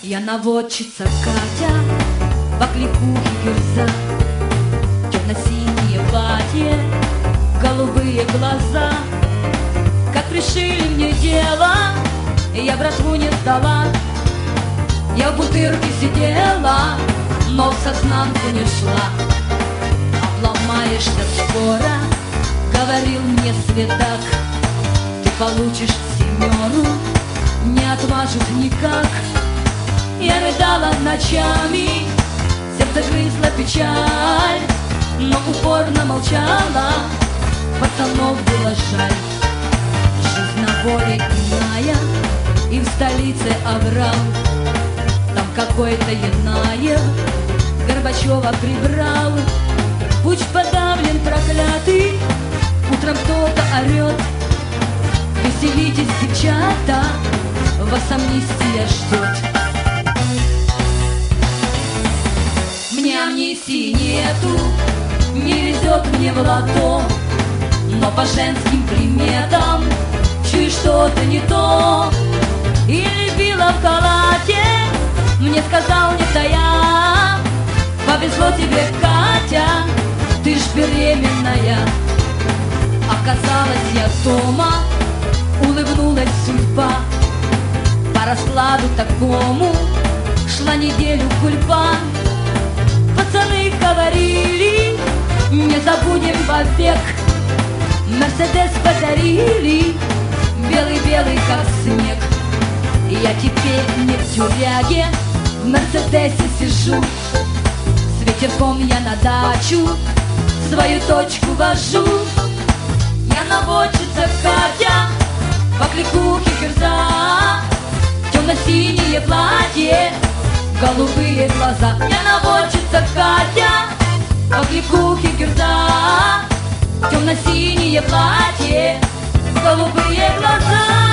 Я наводчица Катя, по кликухе Гюрза, темно-синее платье, голубые глаза. Как решили мне дело, я братву не сдала. Я в бутырке сидела, но в сознанку не шла. Обломаешься скоро, говорил мне Светак, ты получишь семеру, не отмажут никак. Я рыдала ночами, сердце грызла печаль, но упорно молчала, пацанов было жаль. Жизнь на воле иная, и в столице оврал. Там какой-то Янаев Горбачева прибрал. Путь подавлен, проклятый, утром кто-то орет: веселитесь, девчата, вас амнистия ждет. Мне амнистии нету, не везет мне в лото, но по женским приметам чую что-то не то. И любила в халате, мне сказал не я: повезло тебе, Катя, ты ж беременная. Оказалось, я дома, улыбнулась судьба. По раскладу такому шла неделю гульба. Пацаны говорили, не забудем вовек. Мерседес подарили, белый-белый, как снег. И я теперь не в тюряге, в Мерседесе сижу. С ветерком я на дачу свою точку вожу. Я наводчица Катя, по кликухе Гюрза, темно-синее платье, голубые глаза. Я наводчица Катя, по кликухе Гюрза, темно-синее платье, голубые глаза.